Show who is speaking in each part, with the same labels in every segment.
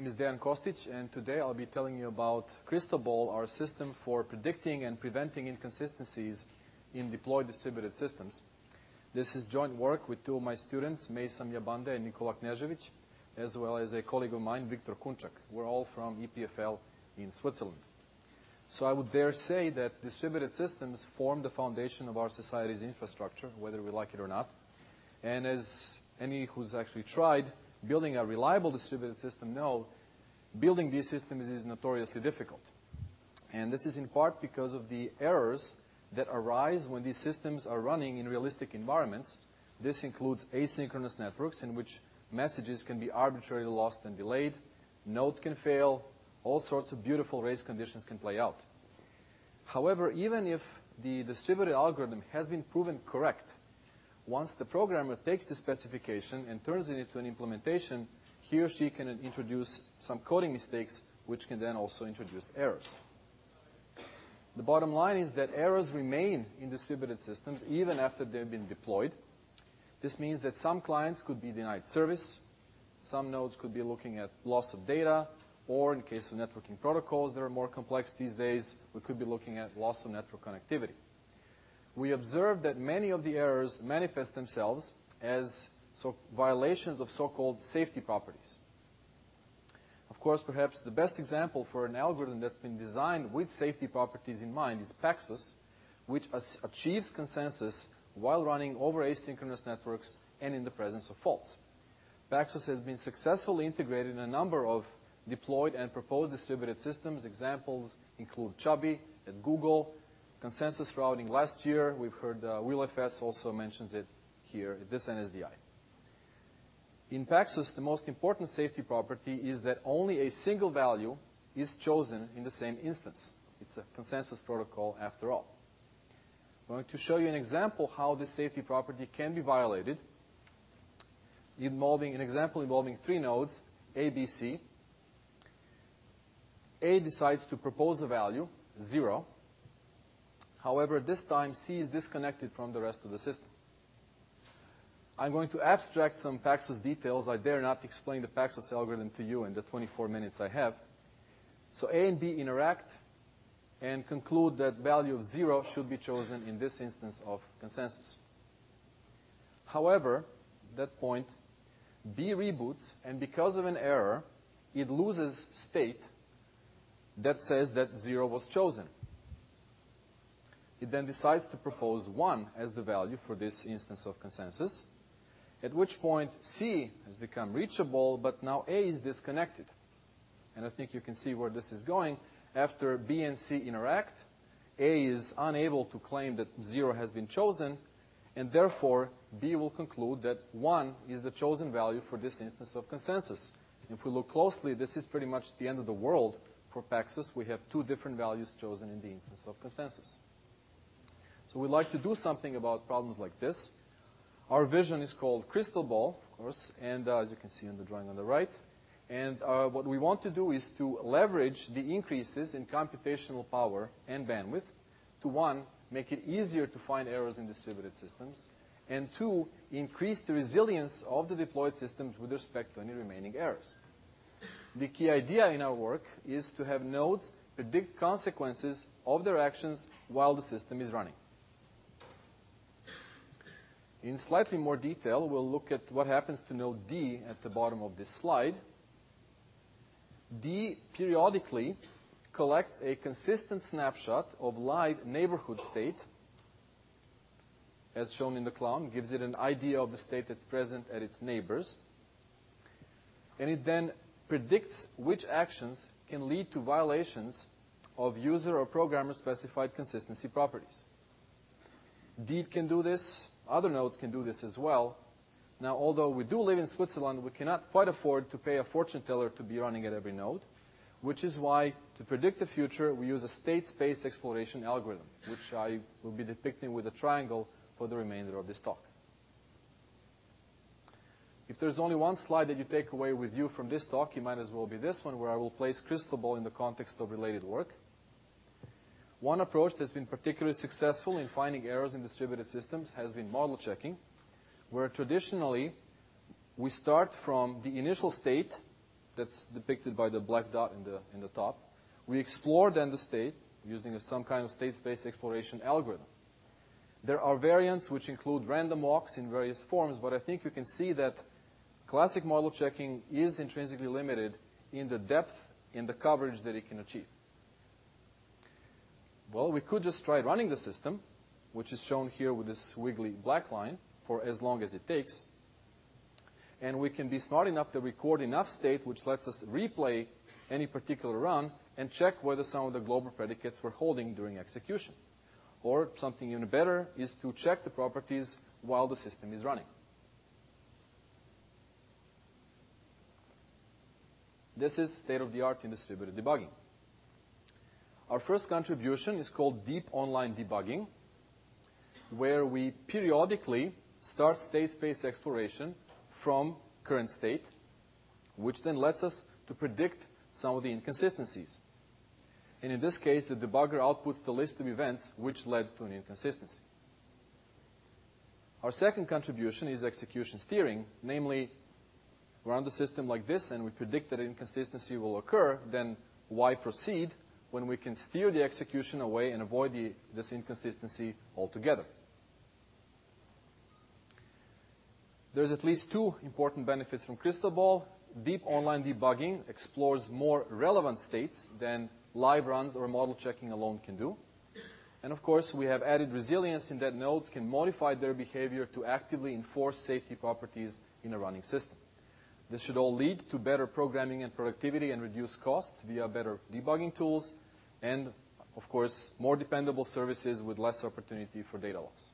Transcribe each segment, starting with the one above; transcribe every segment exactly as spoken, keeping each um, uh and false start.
Speaker 1: name is Dejan Kostić, and today I'll be telling you about CrystalBall, our system for predicting and preventing inconsistencies in deployed distributed systems. This is joint work with two of my students, Mejsam Jabande and Nikola Knežević, as well as a colleague of mine, Viktor Kunčak. We're all from E P F L in Switzerland. So I would dare say that distributed systems form the foundation of our society's infrastructure, whether we like it or not. And as any who's actually tried building a reliable distributed system know, building these systems is notoriously difficult. And this is in part because of the errors that arise when these systems are running in realistic environments. This includes asynchronous networks in which messages can be arbitrarily lost and delayed, nodes can fail, all sorts of beautiful race conditions can play out. However, even if the distributed algorithm has been proven correct, once the programmer takes the specification and turns it into an implementation, he or she can introduce some coding mistakes, which can then also introduce errors. The bottom line is that errors remain in distributed systems even after they've been deployed. This means that some clients could be denied service, some nodes could be looking at loss of data, or in case of networking protocols that are more complex these days, we could be looking at loss of network connectivity. We observed that many of the errors manifest themselves as so violations of so-called safety properties. Of course, perhaps the best example for an algorithm that's been designed with safety properties in mind is Paxos, which achieves consensus while running over asynchronous networks and in the presence of faults. Paxos has been successfully integrated in a number of deployed and proposed distributed systems. Examples include Chubby at Google, consensus routing last year. We've heard uh, WheelFS also mentions it here at this N S D I. In Paxos, the most important safety property is that only a single value is chosen in the same instance. It's a consensus protocol after all. I'm going to show you an example how this safety property can be violated, involving an example involving three nodes, A, B, C. A decides to propose a value, zero. However, this time C is disconnected from the rest of the system. I'm going to abstract some Paxos details. I dare not explain the Paxos algorithm to you in the twenty-four minutes I have. So A and B interact and conclude that value of zero should be chosen in this instance of consensus. However, at that point, B reboots, and because of an error, it loses state that says that zero was chosen. It then decides to propose one as the value for this instance of consensus, at which point C has become reachable, but now A is disconnected. And I think you can see where this is going. After B and C interact, A is unable to claim that zero has been chosen, and therefore B will conclude that one is the chosen value for this instance of consensus. If we look closely, this is pretty much the end of the world for Paxos. We have two different values chosen in the instance of consensus. So we'd like to do something about problems like this. Our vision is called CrystalBall, of course, and uh, as you can see on the drawing on the right. And uh, what we want to do is to leverage the increases in computational power and bandwidth to, one, make it easier to find errors in distributed systems, and two, increase the resilience of the deployed systems with respect to any remaining errors. The key idea in our work is to have nodes predict consequences of their actions while the system is running. In slightly more detail, we'll look at what happens to node D at the bottom of this slide. D periodically collects a consistent snapshot of live neighborhood state, as shown in the clown, gives it an idea of the state that's present at its neighbors. And it then predicts which actions can lead to violations of user or programmer specified consistency properties. D can do this. Other nodes can do this as well. Now, although we do live in Switzerland, we cannot quite afford to pay a fortune teller to be running at every node, which is why, to predict the future, we use a state space exploration algorithm, which I will be depicting with a triangle for the remainder of this talk. If there's only one slide that you take away with you from this talk, it might as well be this one, where I will place CrystalBall in the context of related work. One approach that's been particularly successful in finding errors in distributed systems has been model checking, where traditionally we start from the initial state that's depicted by the black dot in the, in the top. We explore then the state using some kind of state space exploration algorithm. There are variants which include random walks in various forms, but I think you can see that classic model checking is intrinsically limited in the depth and the coverage that it can achieve. Well, we could just try running the system, which is shown here with this wiggly black line, for as long as it takes. And we can be smart enough to record enough state which lets us replay any particular run and check whether some of the global predicates were holding during execution. Or something even better is to check the properties while the system is running. This is state-of-the-art in distributed debugging. Our first contribution is called Deep Online Debugging, where we periodically start state space exploration from current state, which then lets us to predict some of the inconsistencies. And in this case, the debugger outputs the list of events which led to an inconsistency. Our second contribution is execution steering, namely, we run the system like this and we predict that an inconsistency will occur, then why proceed when we can steer the execution away and avoid the, this inconsistency altogether? There's at least two important benefits from Crystal Ball. Deep online debugging explores more relevant states than live runs or model checking alone can do. And of course, we have added resilience in that nodes can modify their behavior to actively enforce safety properties in a running system. This should all lead to better programming and productivity and reduce costs via better debugging tools and, of course, more dependable services with less opportunity for data loss.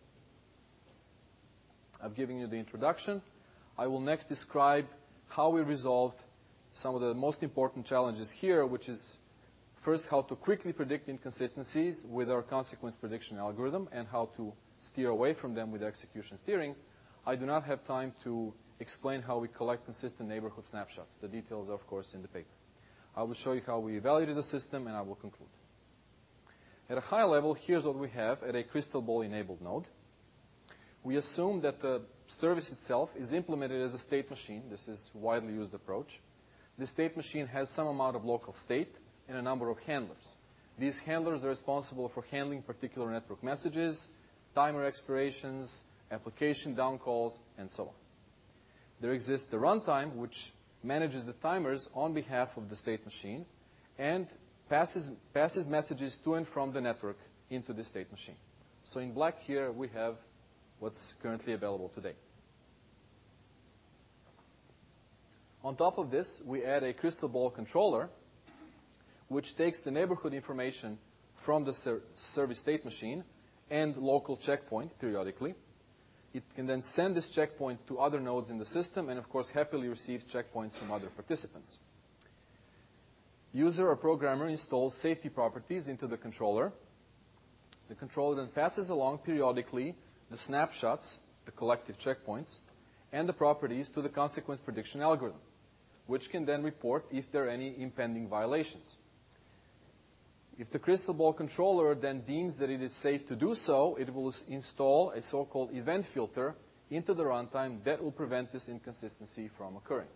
Speaker 1: I've given you the introduction. I will next describe how we resolved some of the most important challenges here, which is first how to quickly predict inconsistencies with our consequence prediction algorithm and how to steer away from them with execution steering. I do not have time to explain how we collect consistent neighborhood snapshots. The details are, of course, in the paper. I will show you how we evaluated the system, and I will conclude. At a high level, here's what we have at a Crystal Ball-enabled node. We assume that the service itself is implemented as a state machine. This is a widely used approach. The state machine has some amount of local state and a number of handlers. These handlers are responsible for handling particular network messages, timer expirations, application downcalls, and so on. There exists the runtime, which manages the timers on behalf of the state machine and passes, passes messages to and from the network into the state machine. So in black here, we have what's currently available today. On top of this, we add a Crystal Ball controller, which takes the neighborhood information from the ser service state machine and local checkpoint periodically. It can then send this checkpoint to other nodes in the system and, of course, happily receives checkpoints from other participants. User or programmer installs safety properties into the controller. The controller then passes along periodically the snapshots, the collective checkpoints, and the properties to the consequence prediction algorithm, which can then report if there are any impending violations. If the Crystal Ball controller then deems that it is safe to do so, it will install a so-called event filter into the runtime that will prevent this inconsistency from occurring.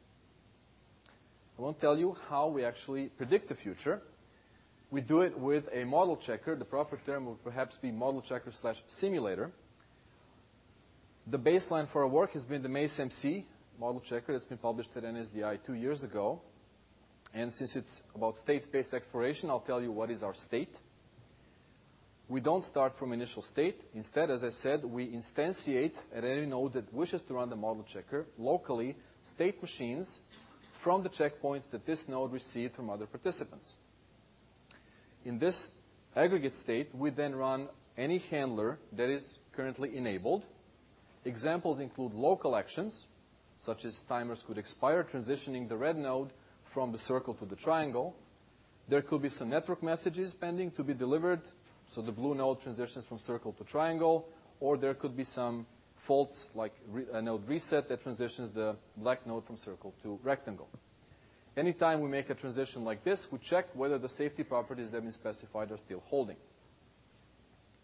Speaker 1: I won't tell you how we actually predict the future. We do it with a model checker. The proper term would perhaps be model checker slash simulator. The baseline for our work has been the Maze-M C model checker that's been published at N S D I two years ago. And since it's about state space exploration, I'll tell you what is our state. We don't start from initial state. Instead, as I said, we instantiate at any node that wishes to run the model checker locally state machines from the checkpoints that this node received from other participants. In this aggregate state, we then run any handler that is currently enabled. Examples include local actions, such as timers could expire, transitioning the red node from the circle to the triangle. There could be some network messages pending to be delivered, so the blue node transitions from circle to triangle, or there could be some faults like a node reset that transitions the black node from circle to rectangle. Anytime we make a transition like this, we check whether the safety properties that have been specified are still holding.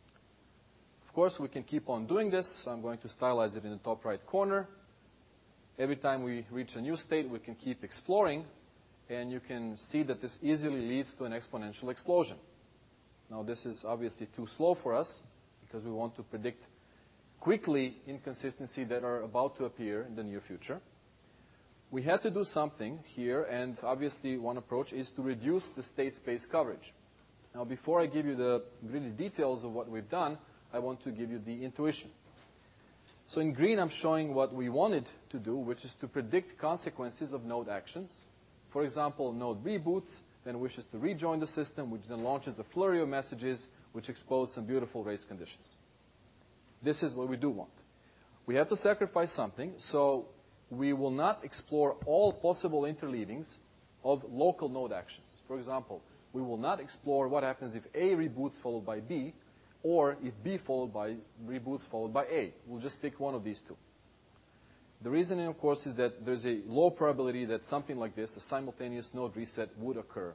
Speaker 1: Of course, we can keep on doing this. So I'm going to stylize it in the top right corner. Every time we reach a new state, we can keep exploring, and you can see that this easily leads to an exponential explosion. Now, this is obviously too slow for us because we want to predict quickly inconsistencies that are about to appear in the near future. We had to do something here, and obviously one approach is to reduce the state space coverage. Now, before I give you the really details of what we've done, I want to give you the intuition. So in green, I'm showing what we wanted to do, which is to predict consequences of node actions. For example, node reboots, then wishes to rejoin the system, which then launches a flurry of messages which expose some beautiful race conditions. This is what we do want. We have to sacrifice something, so we will not explore all possible interleavings of local node actions. For example, we will not explore what happens if A reboots followed by B, or if B followed by reboots followed by A. We'll just pick one of these two. The reasoning, of course, is that there's a low probability that something like this, a simultaneous node reset, would occur.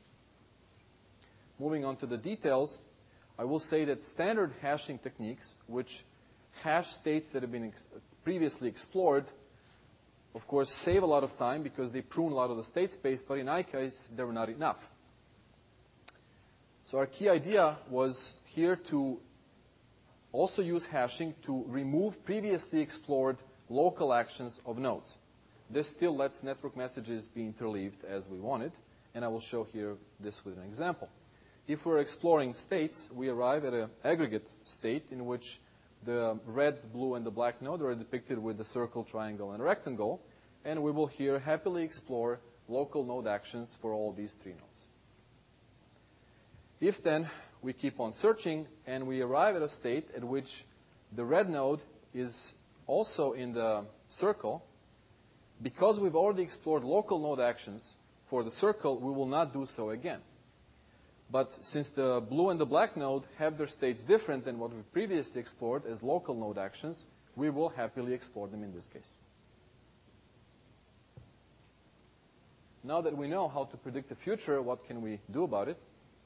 Speaker 1: Moving on to the details, I will say that standard hashing techniques, which hash states that have been ex- previously explored, of course, save a lot of time because they prune a lot of the state space, but in our case, they were not enough. So our key idea was here to also use hashing to remove previously explored local actions of nodes. This still lets network messages be interleaved as we wanted, and I will show here this with an example. If we're exploring states, we arrive at an aggregate state in which the red, blue, and the black node are depicted with the circle, triangle, and rectangle, and we will here happily explore local node actions for all these three nodes. If then we keep on searching and we arrive at a state at which the red node is also in the circle, because we've already explored local node actions for the circle, we will not do so again. But since the blue and the black node have their states different than what we previously explored as local node actions, we will happily explore them in this case. Now that we know how to predict the future, what can we do about it?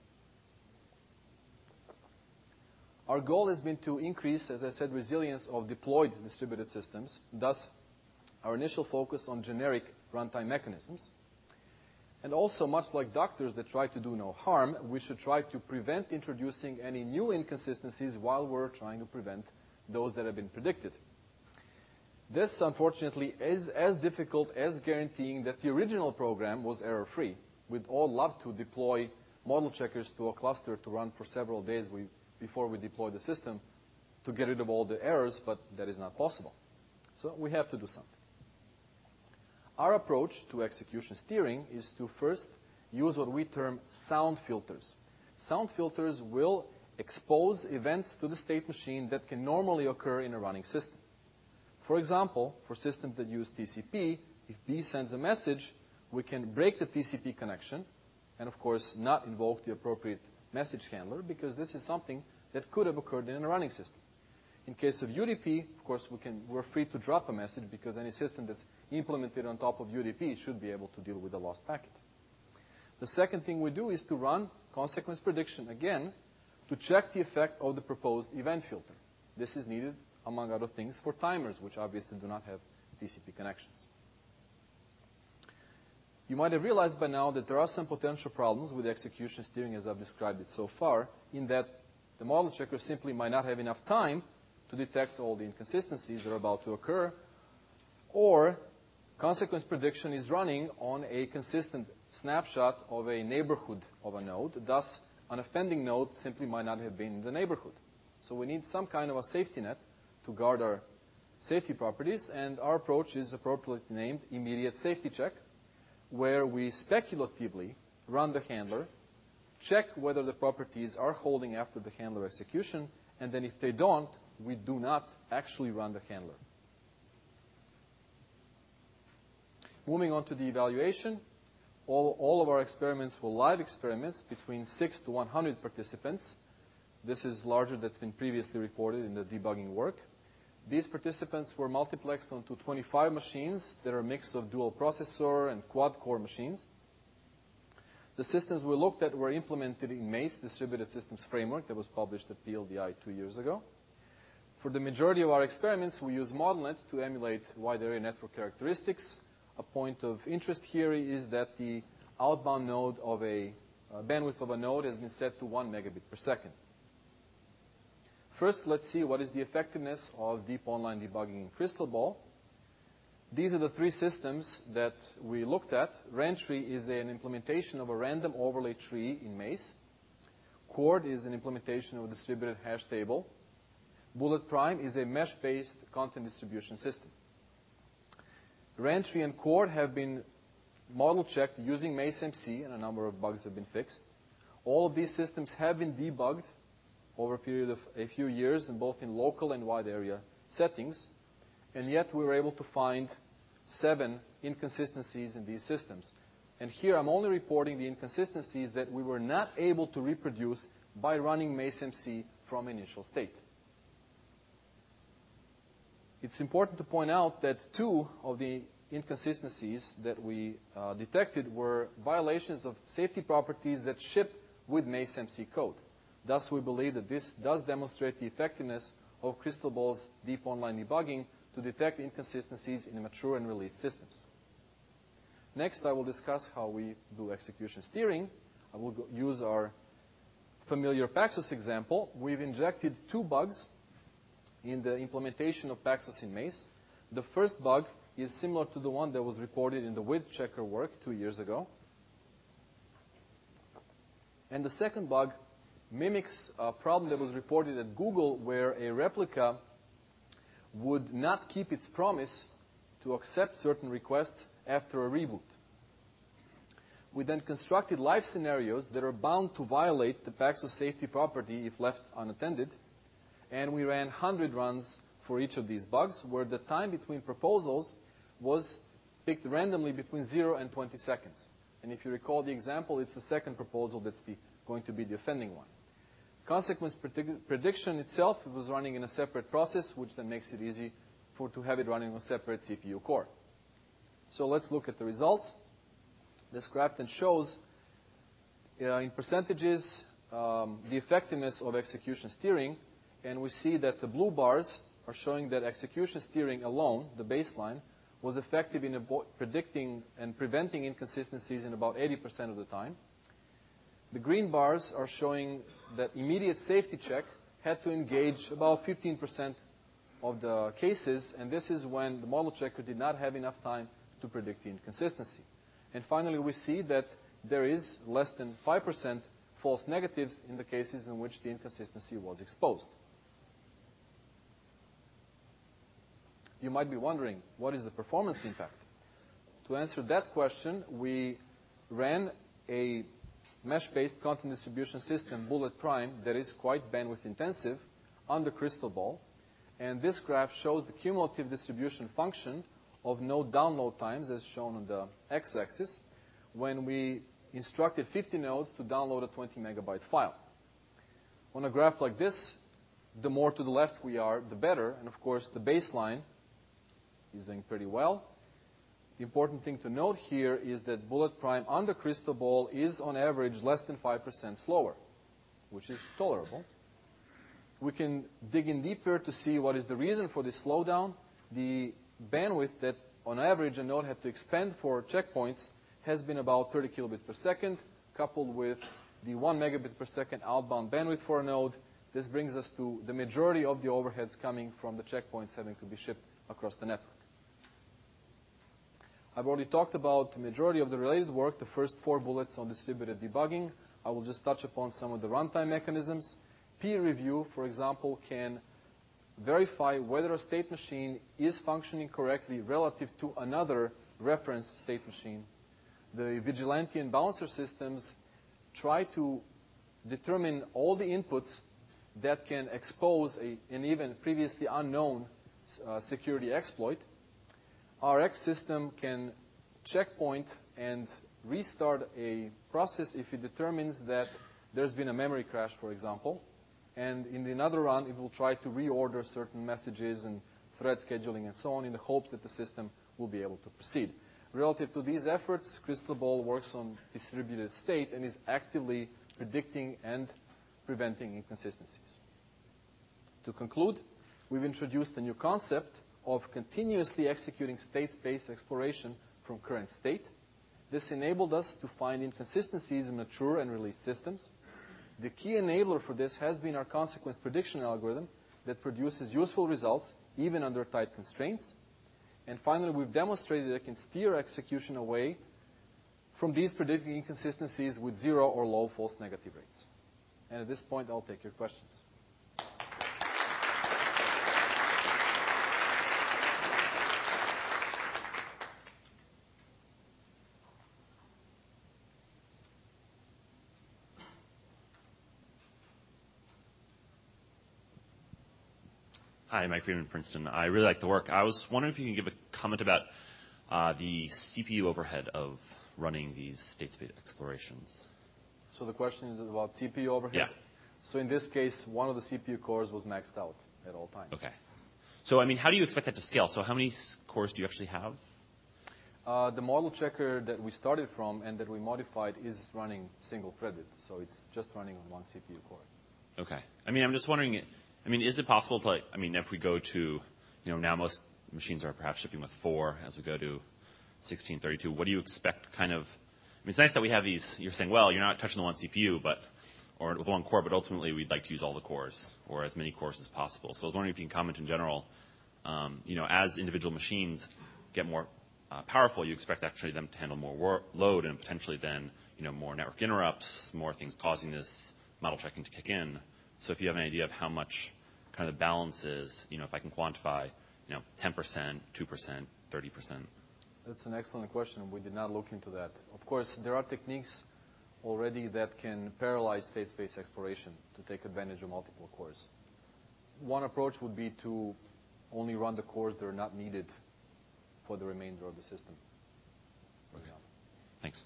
Speaker 1: Our goal has been to increase, as I said, resilience of deployed distributed systems. Thus, our initial focus on generic runtime mechanisms. And also, much like doctors that try to do no harm, we should try to prevent introducing any new inconsistencies while we're trying to prevent those that have been predicted. This, unfortunately, is as difficult as guaranteeing that the original program was error-free. We'd all love to deploy model checkers to a cluster to run for several days we, before we deploy the system to get rid of all the errors, but that is not possible. So we have to do something. Our approach to execution steering is to first use what we term sound filters. Sound filters will expose events to the state machine that can normally occur in a running system. For example, for systems that use T C P, if B sends a message, we can break the T C P connection and, of course, not invoke the appropriate message handler because this is something that could have occurred in a running system. In case of U D P, of course, we can, we're free to drop a message because any system that's implemented on top of U D P should be able to deal with a lost packet. The second thing we do is to run consequence prediction again to check the effect of the proposed event filter. This is needed, among other things, for timers, which obviously do not have T C P connections. You might have realized by now that there are some potential problems with execution steering as I've described it so far, in that the model checker simply might not have enough time to detect all the inconsistencies that are about to occur, or consequence prediction is running on a consistent snapshot of a neighborhood of a node. Thus, an offending node simply might not have been in the neighborhood. So we need some kind of a safety net to guard our safety properties, and our approach is appropriately named immediate safety check, where we speculatively run the handler, check whether the properties are holding after the handler execution, and then if they don't, we do not actually run the handler. Moving on to the evaluation, all, all of our experiments were live experiments between six to one hundred participants. This is larger that's been previously reported in the debugging work. These participants were multiplexed onto twenty-five machines that are a mix of dual processor and quad-core machines. The systems we looked at were implemented in MACE, Distributed Systems Framework, that was published at P L D I two years ago. For the majority of our experiments, we use ModelNet to emulate wide area network characteristics. A point of interest here is that the outbound node of a uh, bandwidth of a node has been set to one megabit per second. First, let's see what is the effectiveness of deep online debugging in CrystalBall. These are the three systems that we looked at. Randtree is an implementation of a random overlay tree in Maze. Chord is an implementation of a distributed hash table. Bullet Prime is a mesh-based content distribution system. Randtree and Chord have been model checked using Maze M C, and a number of bugs have been fixed. All of these systems have been debugged over a period of a few years, in both in local and wide area settings, and yet we were able to find seven inconsistencies in these systems. And here I'm only reporting the inconsistencies that we were not able to reproduce by running Maze M C from initial state. It's important to point out that two of the inconsistencies that we uh, detected were violations of safety properties that ship with Maze M C code. Thus, we believe that this does demonstrate the effectiveness of CrystalBall's deep online debugging to detect inconsistencies in mature and released systems. Next, I will discuss how we do execution steering. I will go use our familiar Paxos example. We've injected two bugs in the implementation of Paxos in Maze. The first bug is similar to the one that was reported in the width checker work two years ago. And the second bug mimics a problem that was reported at Google, where a replica would not keep its promise to accept certain requests after a reboot. We then constructed live scenarios that are bound to violate the Paxos safety property if left unattended, and we ran one hundred runs for each of these bugs, where the time between proposals was picked randomly between zero and twenty seconds. And if you recall the example, it's the second proposal that's the, going to be the offending one. Consequence predict prediction itself was running in a separate process, which then makes it easy for to have it running on a separate C P U core. So let's look at the results. This graph then shows uh, in percentages um, the effectiveness of execution steering, and we see that the blue bars are showing that execution steering alone, the baseline, was effective in predicting and preventing inconsistencies in about eighty percent of the time. The green bars are showing that immediate safety check had to engage about fifteen percent of the cases, and this is when the model checker did not have enough time to predict the inconsistency. And finally, we see that there is less than five percent false negatives in the cases in which the inconsistency was exposed. You might be wondering, what is the performance impact? To answer that question, we ran a mesh-based content distribution system, Bullet Prime, that is quite bandwidth intensive on the CrystalBall. And this graph shows the cumulative distribution function of node download times, as shown on the x-axis, when we instructed fifty nodes to download a twenty megabyte file. On a graph like this, the more to the left we are, the better. And of course, the baseline is doing pretty well. The important thing to note here is that Bullet Prime on the CrystalBall is on average less than five percent slower, which is tolerable. We can dig in deeper to see what is the reason for this slowdown. The bandwidth that on average a node had to expend for checkpoints has been about thirty kilobits per second, coupled with the one megabit per second outbound bandwidth for a node. This brings us to the majority of the overheads coming from the checkpoints having to be shipped across the network. I've already talked about the majority of the related work, the first four bullets on distributed debugging. I will just touch upon some of the runtime mechanisms. Peer review, for example, can verify whether a state machine is functioning correctly relative to another reference state machine. The vigilante and bouncer systems try to determine all the inputs that can expose a, an even previously unknown uh, security exploit. Our X system can checkpoint and restart a process if it determines that there's been a memory crash, for example. And in another run, it will try to reorder certain messages and thread scheduling and so on in the hopes that the system will be able to proceed. Relative to these efforts, CrystalBall works on distributed state and is actively predicting and preventing inconsistencies. To conclude, we've introduced a new concept of continuously executing state space exploration from current state. This enabled us to find inconsistencies in mature and released systems. The key enabler for this has been our consequence prediction algorithm that produces useful results even under tight constraints. And finally, we've demonstrated that it can steer execution away from these predicting inconsistencies with zero or low false negative rates. And at this point, I'll take your questions.
Speaker 2: Hi, Mike Friedman, Princeton. I really like the work. I was wondering if you can give a comment about uh, the C P U overhead of running these state space explorations.
Speaker 1: So the question is about C P U overhead?
Speaker 2: Yeah.
Speaker 1: So in this case, one of the C P U cores was maxed out at all times.
Speaker 2: Okay. So, I mean, how do you expect that to scale? So how many cores do you actually have?
Speaker 1: Uh, the model checker that we started from and that we modified is running single-threaded. So it's just running on one C P U core.
Speaker 2: Okay. I mean, I'm just wondering, I mean, is it possible to, like, I mean, if we go to, you know, now most machines are perhaps shipping with four. As we go to sixteen thirty-two, what do you expect kind of, I mean, it's nice that we have these, you're saying, well, you're not touching the one C P U, but, or with one core, but ultimately we'd like to use all the cores, or as many cores as possible. So I was wondering if you can comment in general, um, you know, as individual machines get more uh, powerful, you expect actually them to handle more wor- load and potentially then, you know, more network interrupts, more things causing this model checking to kick in. So if you have an idea of how much kind of the balance is, you know, if I can quantify, you know, ten percent, two percent, thirty percent.
Speaker 1: That's an excellent question. We did not look into that. Of course, there are techniques already that can parallelize state space exploration to take advantage of multiple cores. One approach would be to only run the cores that are not needed for the remainder of the system, for example.
Speaker 2: Thanks.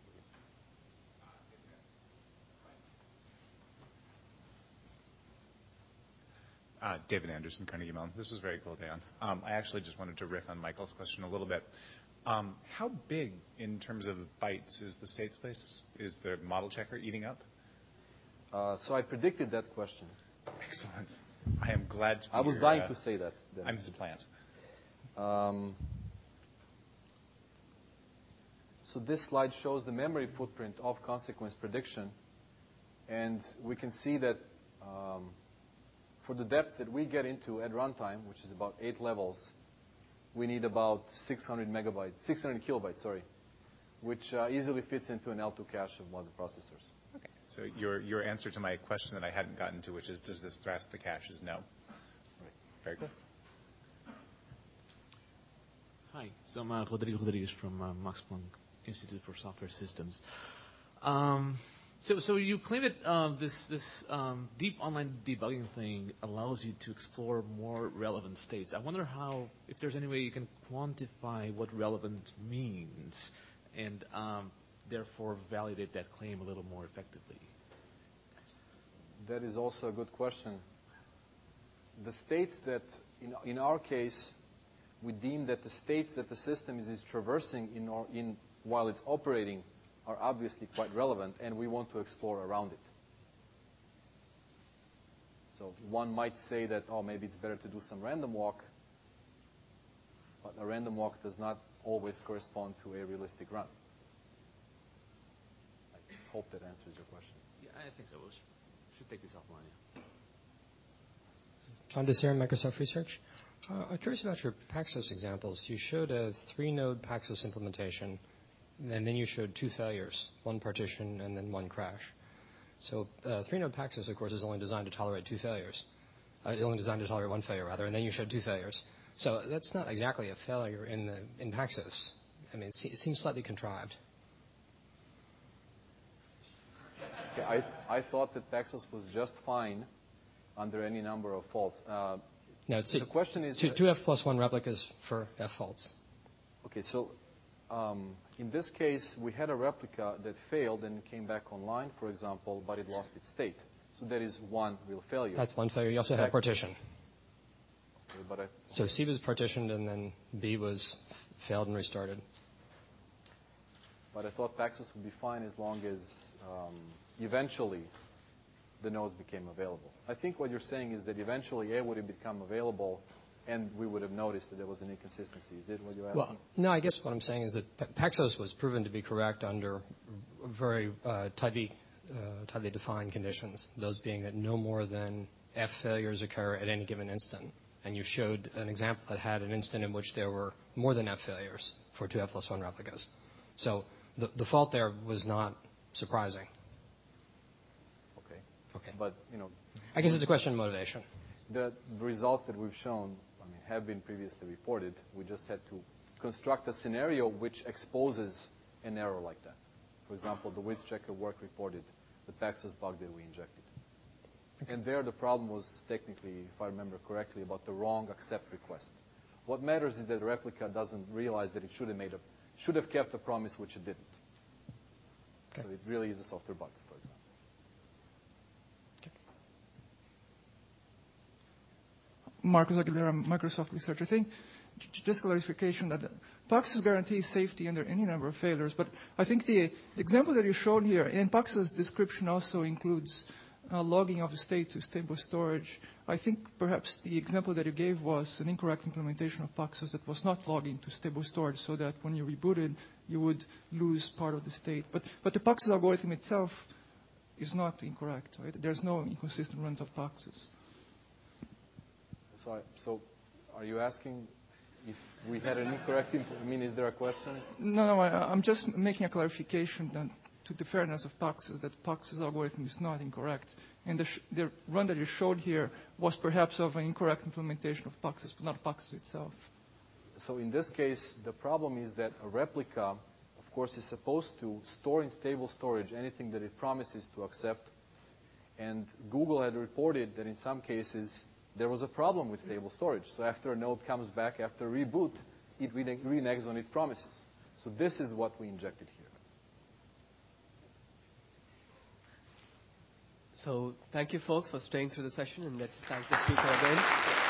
Speaker 3: Uh, David Anderson, Carnegie Mellon. This was very cool, Dan. Um, I actually just wanted to riff on Michael's question a little bit. Um, how big, in terms of bytes, is the state space? Is the model checker eating up?
Speaker 1: Uh, so I predicted that question.
Speaker 3: Excellent. I am glad to be
Speaker 1: I was
Speaker 3: your,
Speaker 1: dying
Speaker 3: uh,
Speaker 1: to say that. Then.
Speaker 3: I'm his plant.
Speaker 1: Um, so this slide shows the memory footprint of consequence prediction. And we can see that um, for the depths that we get into at runtime, which is about eight levels, we need about six hundred megabytes, six hundred kilobytes, sorry, which uh, easily fits into an L two cache of one of the processors.
Speaker 3: Okay. So your your answer to my question that I hadn't gotten to, which is, does this thrash the cache, is no.
Speaker 1: Right.
Speaker 3: Very good.
Speaker 4: Hi, so I'm uh, Rodrigo Rodriguez from uh, Max Planck Institute for Software Systems. Um, so, so you claim that uh, this this um, deep online debugging thing allows you to explore more relevant states. I wonder how, if there's any way you can quantify what relevant means, and um, therefore validate that claim a little more effectively.
Speaker 1: That is also a good question. The states that, in in our case, we deem that the states that the system is, is traversing in, or in while it's operating are obviously quite relevant, and we want to explore around it. So one might say that, oh, maybe it's better to do some random walk, but a random walk does not always correspond to a realistic run. I hope that answers your question.
Speaker 4: Yeah, I think so. We should take this offline. Yeah.
Speaker 5: John Desir, Microsoft Research. Uh, I'm curious about your Paxos examples. You showed a three-node Paxos implementation, and then you showed two failures, one partition and then one crash. So uh, three-node Paxos, of course, is only designed to tolerate two failures. Uh, only designed to tolerate one failure, rather, and then you showed two failures. So that's not exactly a failure in the in Paxos. I mean, it, se- it seems slightly contrived.
Speaker 1: Okay, I I thought that Paxos was just fine under any number of faults. Uh,
Speaker 5: No, it's
Speaker 1: the question is
Speaker 5: two, two F plus one replicas for F faults.
Speaker 1: Okay, so um, in this case, we had a replica that failed and came back online, for example, but it lost its state. So that is one real failure.
Speaker 5: That's one failure. You also have partition.
Speaker 1: Okay, but I,
Speaker 5: So C was partitioned, and then B was failed and restarted.
Speaker 1: but I thought Paxos would be fine as long as um, eventually the nodes became available. I think what you're saying is that eventually A would have become available, and we would have noticed that there was an inconsistency. Is that what you're asking?
Speaker 5: Well, no, I guess what I'm saying is that Paxos was proven to be correct under very uh, tightly, uh, tightly defined conditions, those being that no more than F failures occur at any given instant. And you showed an example that had an instant in which there were more than F failures for two F plus one replicas. So the, the fault there was not surprising.
Speaker 1: Okay.
Speaker 5: Okay.
Speaker 1: But, you know,
Speaker 5: I guess it's a question of motivation.
Speaker 1: the results that we've shown, I mean, have been previously reported. We just had to construct a scenario which exposes an error like that. For example, the width checker work reported the Paxos bug that we injected. Okay. And there the problem was technically, if I remember correctly, about the wrong accept request. What matters is that the replica doesn't realize that it should have made a, should have kept a promise which it didn't. Okay. So it really is a software bug, for example.
Speaker 5: Okay.
Speaker 6: Marcos Aguilera, Microsoft Research. I think just clarification that Paxos guarantees safety under any number of failures, but I think the, the example that you showed here, in Paxos description also includes Uh, logging of the state to stable storage. I think perhaps the example that you gave was an incorrect implementation of Paxos that was not logging to stable storage, so that when you rebooted, you would lose part of the state. But, but the Paxos algorithm itself is not incorrect, right? There's no inconsistent runs of Paxos.
Speaker 1: So, I, so are you asking if we had an incorrect, I mean, is there a question?
Speaker 6: No, no, I, I'm just making a clarification that to the fairness of Paxos, that Paxos algorithm is not incorrect. And the, sh the run that you showed here was perhaps of an incorrect implementation of Paxos, but not Paxos itself.
Speaker 1: So in this case, the problem is that a replica, of course, is supposed to store in stable storage anything that it promises to accept. And Google had reported that in some cases, there was a problem with stable storage. So after a node comes back, after reboot, it reneges on its promises. So this is what we injected here.
Speaker 7: So thank you, folks, for staying through the session, and let's thank the speaker again.